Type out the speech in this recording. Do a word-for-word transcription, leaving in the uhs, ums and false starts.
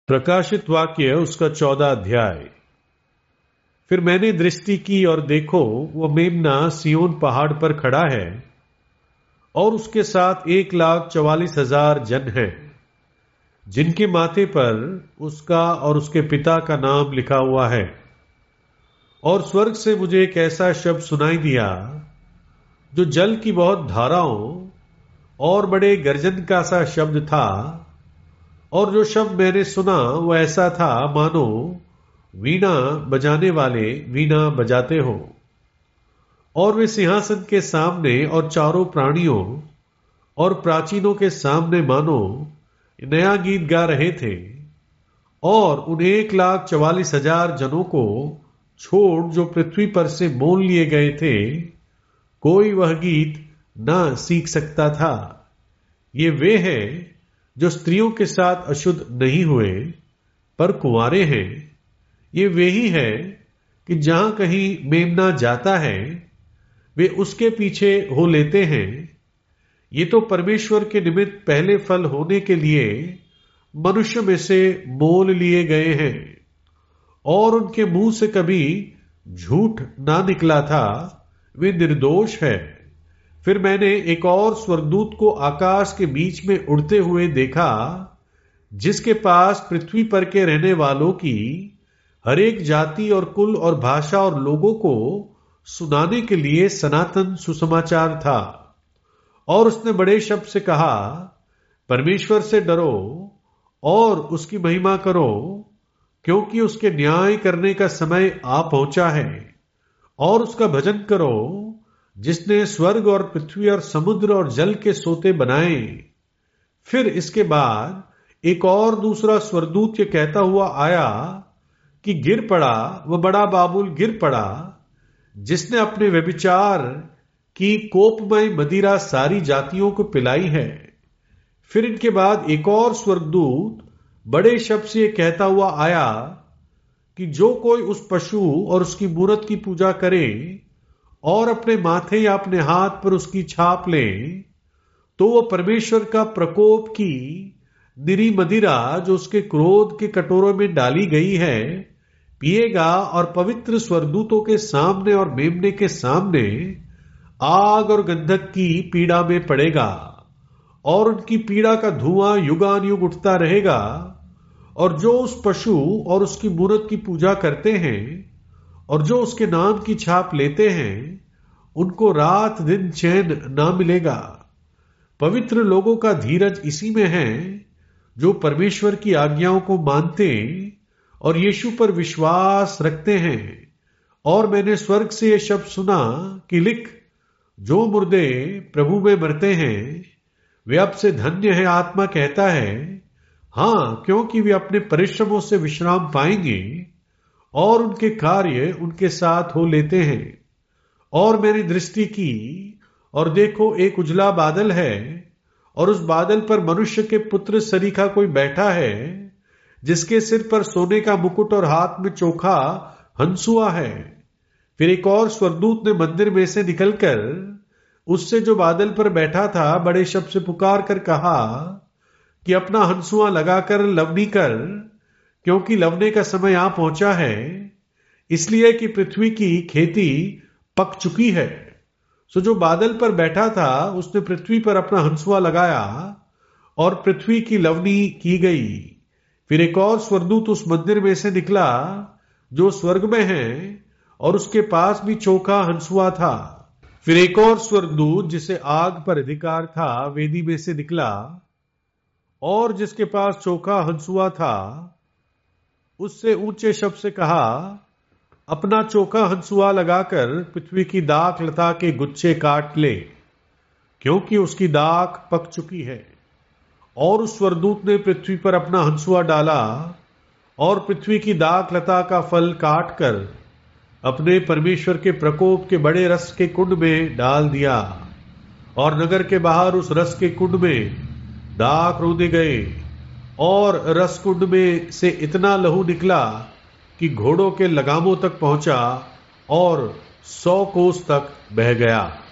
प्रकाशित वाक्य उसका चौदह अध्याय। फिर मैंने दृष्टि की और देखो, वह मेमना सियोन पहाड़ पर खड़ा है और उसके साथ एक लाख चवालीस हजार जन हैं, जिनके माथे पर उसका और उसके पिता का नाम लिखा हुआ है। और स्वर्ग से मुझे एक ऐसा शब्द सुनाई दिया जो जल की बहुत धाराओं और बड़े गर्जन का सा शब्द था। और जो शब्द मैंने सुना वो ऐसा था मानो वीणा बजाने वाले वीणा बजाते हो। और वे सिंहासन के सामने और चारों प्राणियों और प्राचीनों के सामने मानो नया गीत गा रहे थे। और उन एक लाख चवालीस हजार जनों को छोड़ जो पृथ्वी पर से मोल लिए गए थे, कोई वह गीत ना सीख सकता था। ये वे हैं जो स्त्रियों के साथ अशुद्ध नहीं हुए पर कुंवारे हैं। ये वे ही हैं कि जहां कहीं मेमना जाता है वे उसके पीछे हो लेते हैं। ये तो परमेश्वर के निमित्त पहले फल होने के लिए मनुष्य में से मोल लिए गए हैं, और उनके मुंह से कभी झूठ ना निकला था, वे निर्दोष है। फिर मैंने एक और स्वर्गदूत को आकाश के बीच में उड़ते हुए देखा, जिसके पास पृथ्वी पर के रहने वालों की हर एक जाति और कुल और भाषा और लोगों को सुनाने के लिए सनातन सुसमाचार था। और उसने बड़े शब्द से कहा, परमेश्वर से डरो और उसकी महिमा करो, क्योंकि उसके न्याय करने का समय आ पहुंचा है। और उसका भजन करो, जिसने स्वर्ग और पृथ्वी और समुद्र और जल के सोते बनाए। फिर इसके बाद एक और दूसरा स्वर्गदूत ये कहता हुआ आया कि गिर पड़ा, वह बड़ा बाबुल गिर पड़ा, जिसने अपने व्यभिचार की कोपमय मदिरा सारी जातियों को पिलाई है। फिर इनके बाद एक और स्वर्गदूत बड़े शब्द से यह कहता हुआ आया कि जो कोई उस पशु और उसकी मूरत की पूजा करे और अपने माथे या अपने हाथ पर उसकी छाप ले, तो वो परमेश्वर का प्रकोप की निरी मदिरा जो उसके क्रोध के कटोरों में डाली गई है पिएगा, और पवित्र स्वर्गदूतों के सामने और मेमने के सामने आग और गंधक की पीड़ा में पड़ेगा। और उनकी पीड़ा का धुआं युगान युग उठता रहेगा। और जो उस पशु और उसकी मूरत की पूजा करते हैं और जो उसके नाम की छाप लेते हैं, उनको रात दिन चैन ना मिलेगा। पवित्र लोगों का धीरज इसी में है जो परमेश्वर की आज्ञाओं को मानते और यीशु पर विश्वास रखते हैं। और मैंने स्वर्ग से यह शब्द सुना कि लिख, जो मुर्दे प्रभु में मरते हैं वे अब से धन्य है। आत्मा कहता है हां, क्योंकि वे अपने परिश्रमों से विश्राम पाएंगे और उनके कार्य उनके साथ हो लेते हैं। और मैंने दृष्टि की और देखो, एक उजला बादल है, और उस बादल पर मनुष्य के पुत्र सरीखा कोई बैठा है, जिसके सिर पर सोने का मुकुट और हाथ में चोखा हंसुआ है। फिर एक और स्वर्गदूत ने मंदिर में से निकलकर उससे जो बादल पर बैठा था बड़े शब्द से पुकार कर कहा कि अपना हंसुआ लगाकर लवनी कर, क्योंकि लवने का समय आ पहुंचा है, इसलिए कि पृथ्वी की खेती पक चुकी है। सो जो बादल पर बैठा था उसने पृथ्वी पर अपना हंसुआ लगाया और पृथ्वी की लवनी की गई। फिर एक और स्वर्गदूत उस मंदिर में से निकला जो स्वर्ग में है, और उसके पास भी चोखा हंसुआ था। फिर एक और स्वर्गदूत जिसे आग पर अधिकार था वेदी में से निकला, और जिसके पास चोखा हंसुआ था उससे ऊंचे शब्द से कहा, अपना चोखा हंसुआ लगाकर पृथ्वी की दाख लता के गुच्छे काट ले, क्योंकि उसकी दाख पक चुकी है। और उस स्वर्गदूत ने पृथ्वी पर अपना हंसुआ डाला और पृथ्वी की दाख लता का फल काट कर अपने परमेश्वर के प्रकोप के बड़े रस के कुंड में डाल दिया। और नगर के बाहर उस रस के कुंड में दाख रोंदे गए, और रस कुंड में से इतना लहू निकला कि घोड़ों के लगामों तक पहुंचा और सौ कोस तक बह गया।